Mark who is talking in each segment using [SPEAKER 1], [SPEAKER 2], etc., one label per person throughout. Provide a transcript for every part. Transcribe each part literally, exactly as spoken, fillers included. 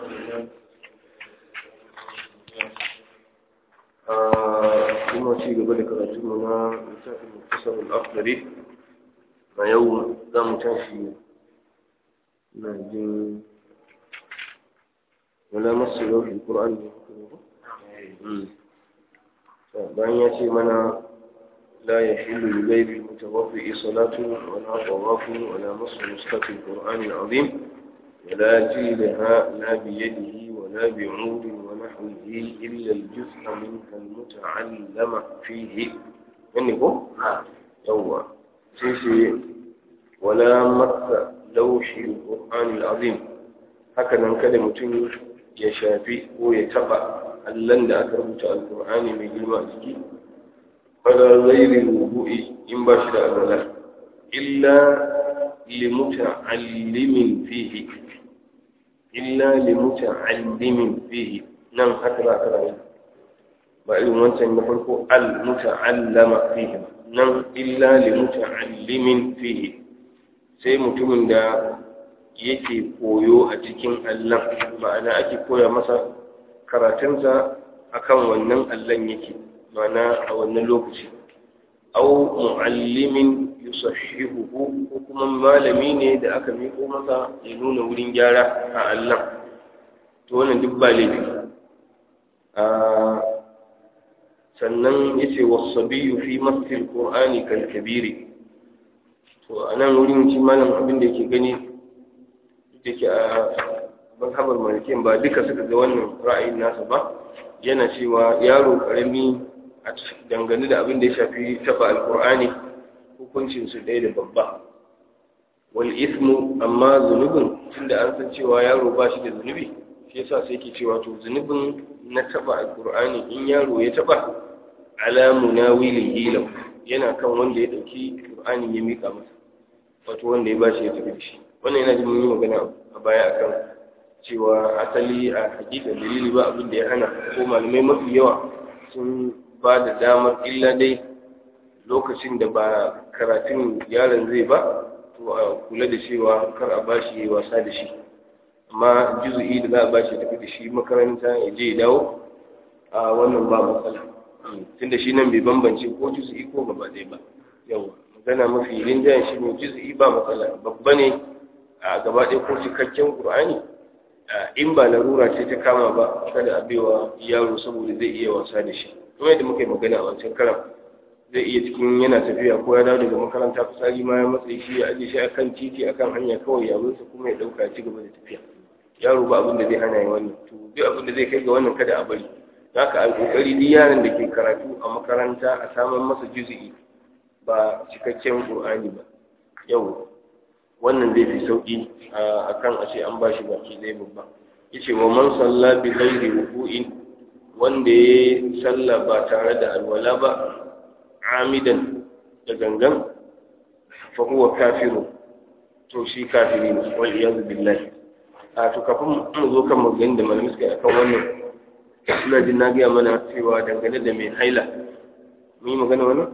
[SPEAKER 1] kuma ci gaba da karatunmu na littafin muktasar al-akhdari a yau za mu tashi na jin wala masu lauhin ƙur'an da bayan ya ce mana la ya hilu lulaibi mutawafi salatu wala tawafu wala masu mustatin ƙur'an al'azim ولا جيلها لا بيده ولا بعود ونحوه إلا الجزء منك المتعلم فيه يعني هو هو سيسي ولا مس لوح القرآن العظيم هكذا كلمة يشافي ويتبع اللند أكرمت القرآن من جماعتك ولا غير الوضوء إن باشر أبدا إلا لمتعلم فيه إلا لمتعلم فيه نعم هكذا كلام بعد ما نقول المتعلم فيه نعم إلا لمتعلم فيه sai mutumin da yake koyo a cikin allon ma'ana ake koya masa karatunsa akan wannan allon yake ma'ana a wannan lokaci au mu'allimin yusahhihuhu ko kuma malami ne da aka miko masa ya nuna wurin gyara a Allah to wannan duk ba laifi a sannan yace was-sabiyyu fi masil qur'ani kal kabiri to anan wurin shi malam abin da yake gani yake a mazhabar malikiyan ba duka suka ga wannan ra'ayin nasa ba yana cewa yaro karami a dangane da abin da ya shafi taba alqur'ani hukuncin su ɗaya da babba wal ismu amma zunubin tunda an san cewa yaro ba shi da zunubi shi yasa sai yake cewa to zunubin na taba alqur'ani in yaro ya taba ala munawilihi lahu yana kan wanda ya dauki qur'ani ya mika masa wato wanda ya bashi ya tafi da shi wannan yana jin mun yi magana a baya akan cewa asali a hakika dalili ba abin da ya hana ko malamai mafi yawa sun ba da damar illa dai lokacin da ba karatun yaron zai ba to a kula da cewa kar a bashi yayi wasa da shi amma juzu'i da za a bashi tafi da shi makaranta ya je ya dawo a wannan ba matsala tunda shi nan bai bambance ko juzu'i ko gaba ɗaya ba yawa magana mafi rinjayen shi ne juzu'i ba matsala babba ne a gaba ɗaya ko cikakken qur'ani in ba larura ce ta kama ba kada a baiwa yaro saboda zai iya wasa da shi kuma yadda muka yi magana a wancan karan zai iya cikin yana tafiya ko ya dawo daga makaranta fitsari ma ya matsayi shi ya aje shi akan titi akan hanya kawai ya mutu kuma ya dauka ci gaba da tafiya yaro ba abin da zai hana ya wannan to duk abin da zai kai ga wannan kada a bari haka a kokari duk yaron da ke karatu a makaranta a samun masa juzu'i ba cikakken qur'ani ba yau wannan zai fi sauki akan a ce an bashi baki zai babba yace wa man salla bi ghairi wudu'in wanda ya salla ba tare da alwala ba amidan da gangan fa huwa kafiru to shi kafiri ne wal iyad billahi a to kafin mu zo kan maganin da malamin suka akan wannan ina jin na ga mana cewa dangane da mai haila mun yi magana wannan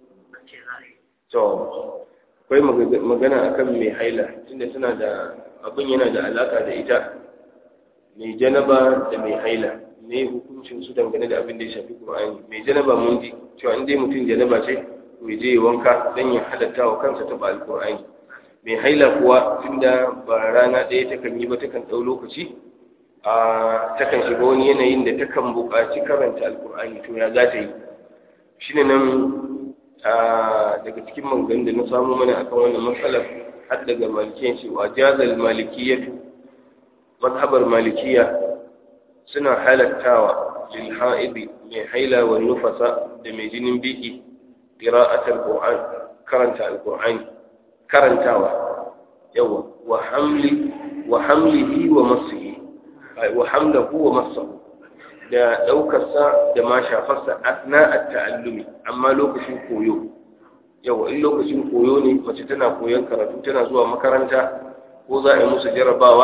[SPEAKER 1] to akwai magana akan mai haila tunda suna da abin yana da alaka da ita mai janaba da mai haila ne hukuncin su dangane da abin da ya shafi Qur'ani mai janaba mun ji cewa in dai mutum janaba ce to ya je wanka dan ya halatta wa kansa ta Al-Qur'ani mai haila kuwa tunda ba rana ɗaya ta kan yi ba ta kan ɗau lokaci a ta kan shiga wani yanayin da ta kan buƙaci karanta Al-Qur'ani to ya za ta yi shine nan daga cikin maganganun da na samu mana akan wannan matsalar har daga malikiyan cewa jazal malikiyatu mazhabar malikiya suna halattawa lil haidi mai haila wa nufasa da mai jinin biki qira'atul qur'an karanta alqur'ani karantawa yawa wa hamli wa hamlihi wa masihi wa hamlahu wa masahu da daukarsa da ma shafarsa asna at-ta'allumi amma lokacin koyo yawa in lokacin koyo ne mace tana koyon karatu tana zuwa makaranta ko za a yi musu jarabawa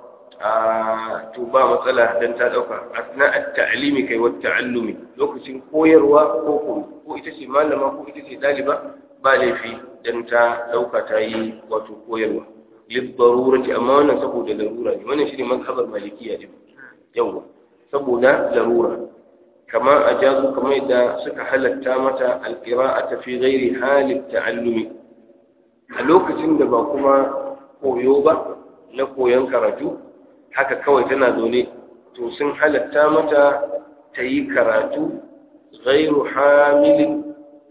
[SPEAKER 1] a to ba matsala dan ta dauka asna at-ta'limi kai wa ta'allumi lokacin koyarwa ko koyo ko ita ce malama ko ita ce daliba ba laifi dan ta dauka ta yi wato koyarwa lidarurati amma wannan saboda larura ne wannan shine mazhabar malikiya din yawa saboda larura kama ajazu kamar yadda suka halatta mata alqira'ata fi ghairi hali ta'allumi a lokacin da ba kuma koyo ba na koyon karatu haka kawai tana zaune to sun halatta mata ta yi karatu ghairu hamilin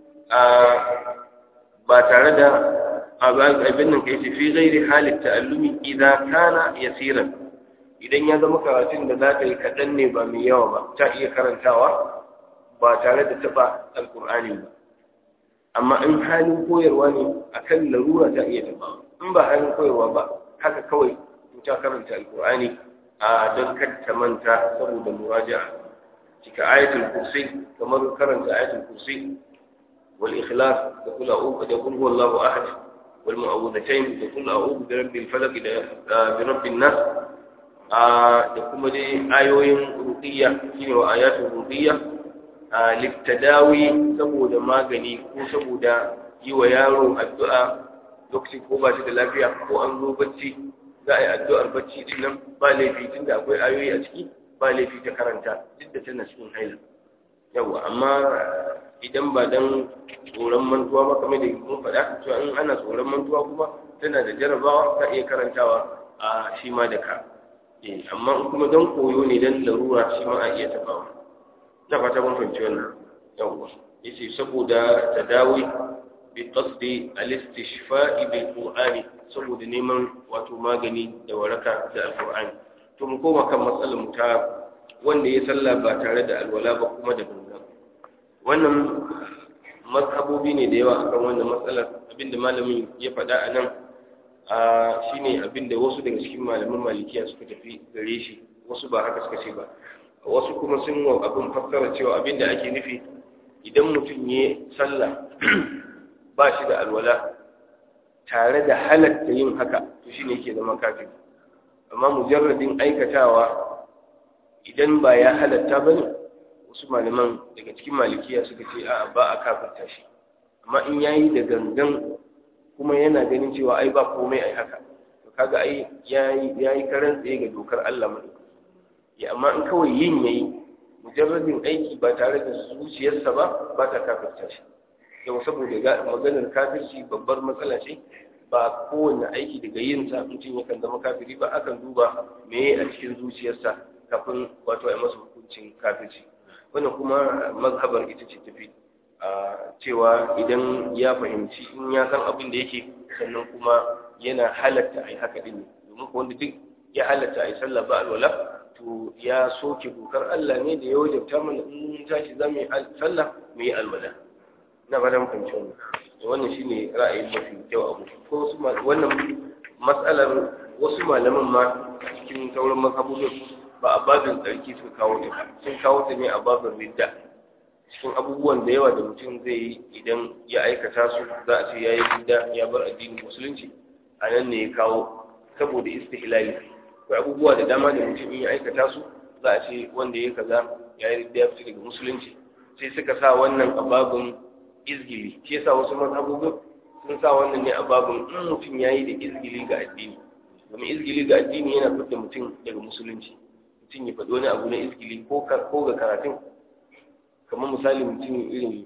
[SPEAKER 1] ba tare da abin nan kai fi ghairi hali ta'allumi idan kana yasiran idan ya zama karatun da za ka yi kaɗan ne ba mai yawa ba ta iya karantawa ba tare da taɓa alƙur'ani ba amma in halin koyarwa ne a kan larura ta iya taɓa in ba halin koyarwa ba haka kawai ta karanta alƙur'ani a don ta manta saboda muraja'a cika ayatul kursi kamar karanta ayatul kursi wal ikhlas da kula uku da kul huwallahu ahad wal mu'awwidhatayn da kul a'udhu bi rabbil falaq da bi rabbin nas da kuma dai ayoyin ruqiyya shine wa ayatul ruqiyya littadawi saboda magani ko saboda yi wa yaro addu'a lokacin ko ba shi da lafiya ko an zo bacci za a yi addu'ar bacci din nan ba laifi tunda akwai ayoyi a ciki ba laifi ta karanta duk da tana cikin haila yawa amma idan ba dan tsoron mantuwa ba kamar da mun faɗa to in ana tsoron mantuwa kuma tana da jarabawa ta iya karantawa a shi ma da ka amma kuma don koyo ne don larura shi ma a iya tabawa na fata mun fahimci wannan yawwa yace saboda tadawi bi qasdi al-istishfa'i bil qur'ani saboda neman wato magani da waraka da alqur'ani to mu koma kan matsalar mu ta wanda ya salla ba tare da alwala ba kuma da gangan wannan mazhabobi ne da yawa akan wannan matsalar abinda malamin ya faɗa a nan shine abinda wasu daga cikin malaman malikiya suka tafi gare shi wasu ba haka suka ce ba wasu kuma sun wa abin fassara cewa abinda ake nufi idan mutum ya sallah ba shi da alwala tare da halatta yin haka to shine yake zama kafiri amma mujarradin aikatawa idan ba ya halatta bane wasu malaman daga cikin malikiya suka ce a'a ba a kafirta shi amma in yayi da gangan kuma yana ganin cewa ai ba komai ai haka to kaga ai yayi yayi karan tsaye ga dokar Allah madaukakin ya amma in kawai yin yayi mujarradin aiki ba tare da zuciyarsa ba ba ta kafirta shi yau saboda ga maganar kafirci babbar matsala ce ba kowanne aiki daga yin sa mutum yakan zama kafiri ba akan duba meye a cikin zuciyarsa kafin wato ai masa hukuncin kafirci wannan kuma mazhabar ita ce tafi a cewa idan ya fahimci in ya san abin da yake sannan kuma yana halatta ai haka din domin ko wanda duk ya halatta ai sallah ba alwala to ya soke dokar Allah ne da ya wajabta mana in mun tashi za mu yi sallah mu yi alwala na ba da mutunci wannan wannan shine ra'ayin mafi kyau abu ko su wannan matsalar wasu malaman ma cikin sauran mazhabobin ba a babin tsarki suka kawo ta sun kawo ta ne a babin ridda cikin abubuwan da yawa da mutum zai yi idan ya aikata su za a ce ya yi ridda ya bar addinin musulunci a nan ne ya kawo saboda istihlali akwai abubuwa da dama da mutum ya aikata su za a ce wanda ya kaza ya yi ridda ya fita daga musulunci sai suka sa wannan a babin izgili shi yasa wasu mazhabobin sun sa wannan ne a babin in mutum ya yi da izgili ga addini domin izgili ga addini yana fitar da mutum daga musulunci mutum ya faɗi wani abu na izgili ko ga karatun kamar misali mutum irin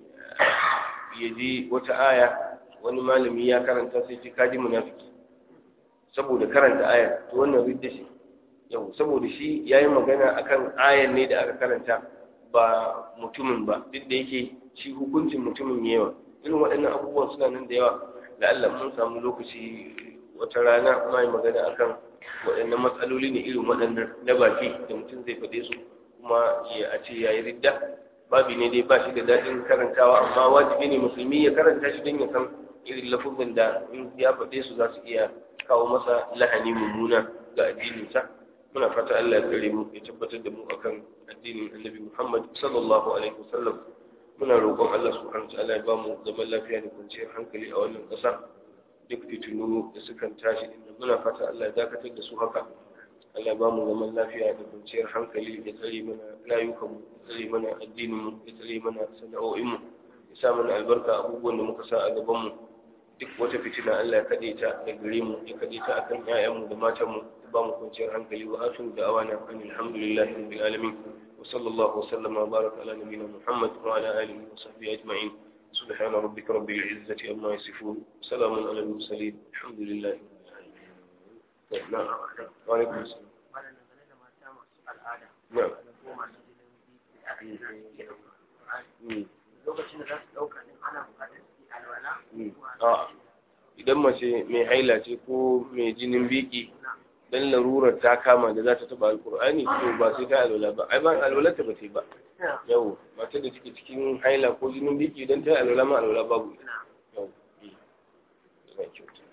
[SPEAKER 1] ya ji wata aya wani malami ya karanta sai ce kaji munafiki saboda karanta aya to wannan ridda shi yau saboda shi yayi magana akan ayan ne da aka karanta ba mutumin ba duk da yake shi hukuncin mutumin yawa irin waɗannan abubuwan suna nan da yawa da Allah mun samu lokaci wata rana mai magana akan waɗannan matsaloli ne irin waɗannan na baki da mutum zai faɗe su kuma ya a ce yayi ridda babi ne dai ba shi da daɗin karantawa amma wajibi ne musulmi ya karanta shi don ya san irin lafuzin da in ya faɗe su za su iya kawo masa lahani mummuna ga addininsa muna fata Allah ya tsare mu ya tabbatar da mu akan addinin Annabi Muhammad sallallahu alaihi wasallam muna roƙon Allah subhanahu wa ta'ala ya ba mu zaman lafiya da kwanciyar hankali a wannan ƙasa duk fitinu da sukan tashi inda muna fata Allah ya dakatar da su haka Allah ba mu zaman lafiya da kwanciyar hankali ya tsare mana rayukanmu ya tsare mana addininmu ya tsare mana sana'o'inmu ya sa mana albarka abubuwan da muka sa a gabanmu duk wata fitina Allah ya kade ta da gare mu ya kade ta akan ƴaƴanmu da matanmu ba mu kwanciyar hankali wa atu da awana alhamdulillahi rabbil alamin wa sallallahu wa sallama wa baraka ala nabiyyina Muhammad wa ala alihi wa sahbihi ajma'in subhana rabbika rabbil izzati amma yasifun salamun ala al mursalin alhamdulillahi rabbil alamin wa alaikum assalam
[SPEAKER 2] lokacin da za su ɗauka ne ana buƙatar su alwala?
[SPEAKER 1] A'a, idan mace mai haila ce ko mai jinin biki dan larurar ta kama da za ta taɓa alƙur'ani to ba sai ta alwala ba ai ba alwala ta ba ta ba yau mace da take cikin haila ko jinin biki idan ta alwala ma alwala babu yau